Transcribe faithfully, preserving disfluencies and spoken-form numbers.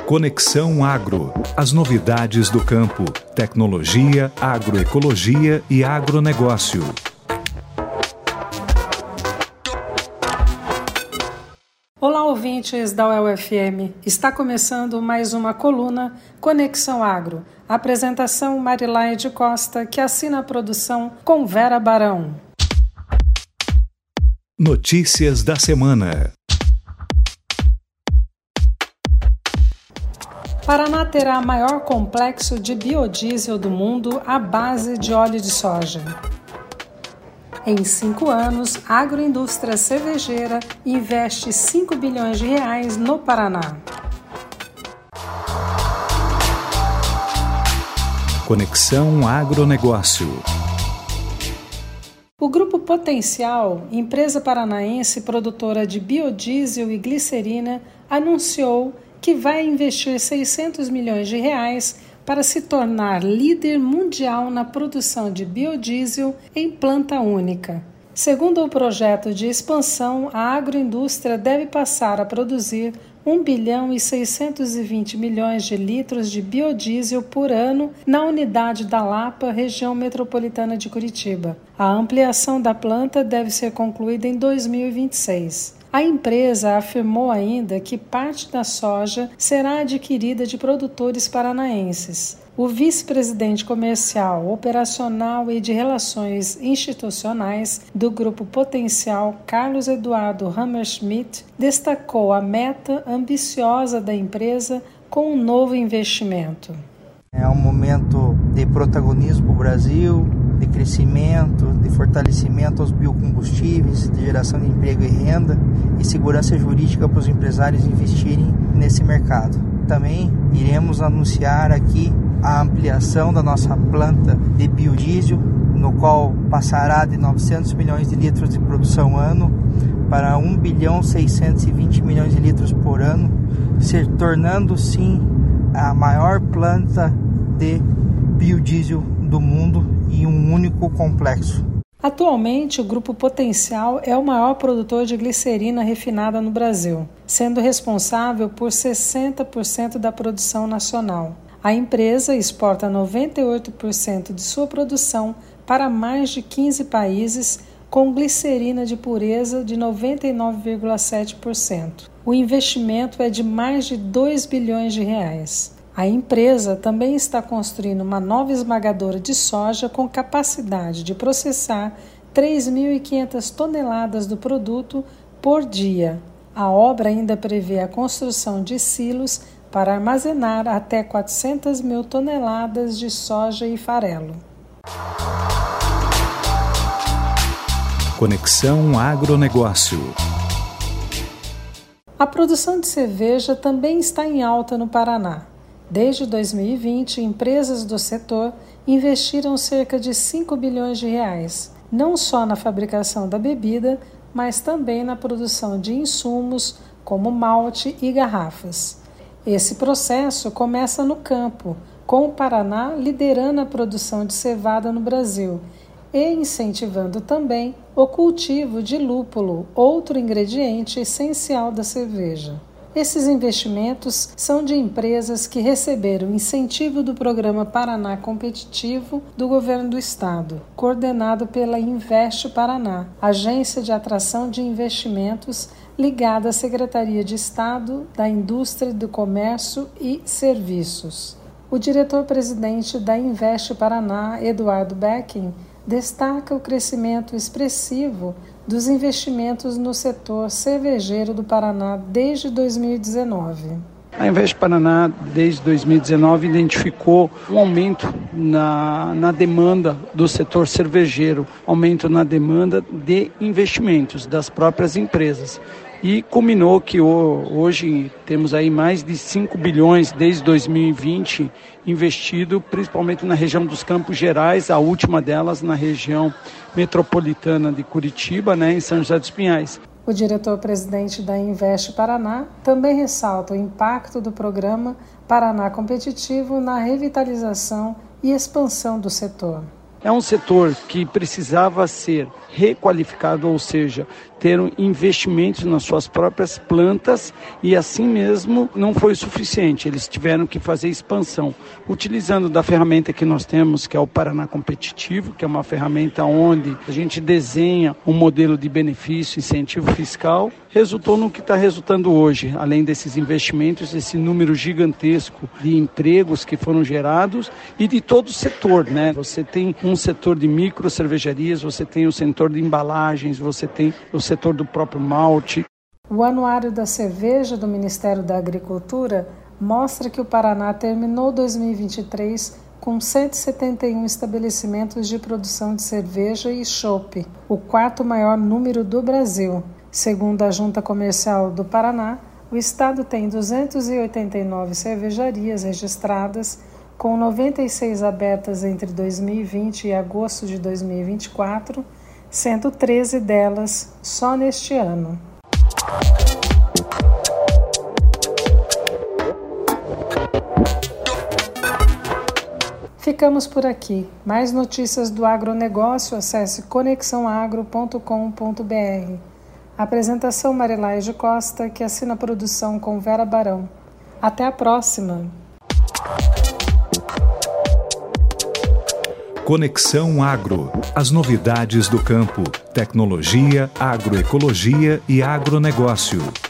Conexão Agro. As novidades do campo, tecnologia, agroecologia e agronegócio. Olá, ouvintes da U E L F M. Está começando mais uma coluna Conexão Agro. Apresentação Marilaide Costa, que assina a produção com Vera Barão. Notícias da semana. Paraná terá maior complexo de biodiesel do mundo à base de óleo de soja. Em cinco anos, a agroindústria cervejeira investe cinco bilhões de reais no Paraná. Conexão Agronegócio. O Grupo Potencial, empresa paranaense produtora de biodiesel e glicerina, anunciou que vai investir seiscentos milhões de reais para se tornar líder mundial na produção de biodiesel em planta única. Segundo o projeto de expansão, a agroindústria deve passar a produzir um bilhão e seiscentos e vinte milhões de litros de biodiesel por ano na unidade da Lapa, região metropolitana de Curitiba. A ampliação da planta deve ser concluída em dois mil e vinte e seis. A empresa afirmou ainda que parte da soja será adquirida de produtores paranaenses. O vice-presidente comercial, operacional e de relações institucionais do Grupo Potencial, Carlos Eduardo Hammerschmidt, destacou a meta ambiciosa da empresa com um novo investimento. É um momento de protagonismo para o Brasil, de crescimento, de fortalecimento aos biocombustíveis, de geração de emprego e renda e segurança jurídica para os empresários investirem nesse mercado. Também iremos anunciar aqui a ampliação da nossa planta de biodiesel, no qual passará de novecentos milhões de litros de produção ano para um bilhão seiscentos e vinte milhões de litros por ano, se tornando sim a maior planta de biodiesel do mundo em um único complexo. Atualmente, o Grupo Potencial é o maior produtor de glicerina refinada no Brasil, sendo responsável por sessenta por cento da produção nacional. A empresa exporta noventa e oito por cento de sua produção para mais de quinze países, com glicerina de pureza de noventa e nove vírgula sete por cento. O investimento é de mais de dois bilhões de reais. A empresa também está construindo uma nova esmagadora de soja com capacidade de processar três mil e quinhentas toneladas do produto por dia. A obra ainda prevê a construção de silos para armazenar até quatrocentas mil toneladas de soja e farelo. Conexão Agronegócio. A produção de cerveja também está em alta no Paraná. Desde dois mil e vinte, empresas do setor investiram cerca de cinco bilhões de reais, não só na fabricação da bebida, mas também na produção de insumos como malte e garrafas. Esse processo começa no campo, com o Paraná liderando a produção de cevada no Brasil e incentivando também o cultivo de lúpulo, outro ingrediente essencial da cerveja. Esses investimentos são de empresas que receberam incentivo do Programa Paraná Competitivo do Governo do Estado, coordenado pela Invest Paraná, agência de atração de investimentos ligada à Secretaria de Estado da Indústria, do Comércio e Serviços. O diretor-presidente da Invest Paraná, Eduardo Becking, destaca o crescimento expressivo dos investimentos no setor cervejeiro do Paraná desde dois mil e dezenove. A Invest Paraná, desde dois mil e dezenove, identificou um aumento na, na demanda do setor cervejeiro, aumento na demanda de investimentos das próprias empresas. E culminou que hoje temos aí mais de cinco bilhões desde dois mil e vinte investido, principalmente na região dos Campos Gerais, a última delas na região metropolitana de Curitiba, né, em São José dos Pinhais. O diretor-presidente da Invest Paraná também ressalta o impacto do programa Paraná Competitivo na revitalização e expansão do setor. É um setor que precisava ser requalificado, ou seja, ter investimentos nas suas próprias plantas e assim mesmo não foi suficiente. Eles tiveram que fazer expansão, utilizando da ferramenta que nós temos, que é o Paraná Competitivo, que é uma ferramenta onde a gente desenha um modelo de benefício, incentivo fiscal, resultou no que está resultando hoje, além desses investimentos, esse número gigantesco de empregos que foram gerados e de todo o setor, né? Você tem um setor de micro cervejarias, você tem o setor de embalagens, você tem o setor do próprio malte. O Anuário da Cerveja do Ministério da Agricultura mostra que o Paraná terminou dois mil e vinte e três com cento e setenta e um estabelecimentos de produção de cerveja e chopp, o quarto maior número do Brasil. Segundo a Junta Comercial do Paraná, o estado tem duzentas e oitenta e nove cervejarias registradas, com noventa e seis abertas entre dois mil e vinte e agosto de dois mil e vinte e quatro, sendo treze delas só neste ano. Ficamos por aqui. Mais notícias do agronegócio, acesse conexão agro ponto com ponto b r. Apresentação Marilaide Costa, que assina a produção com Vera Barão. Até a próxima! Conexão Agro. As novidades do campo, tecnologia, agroecologia e agronegócio.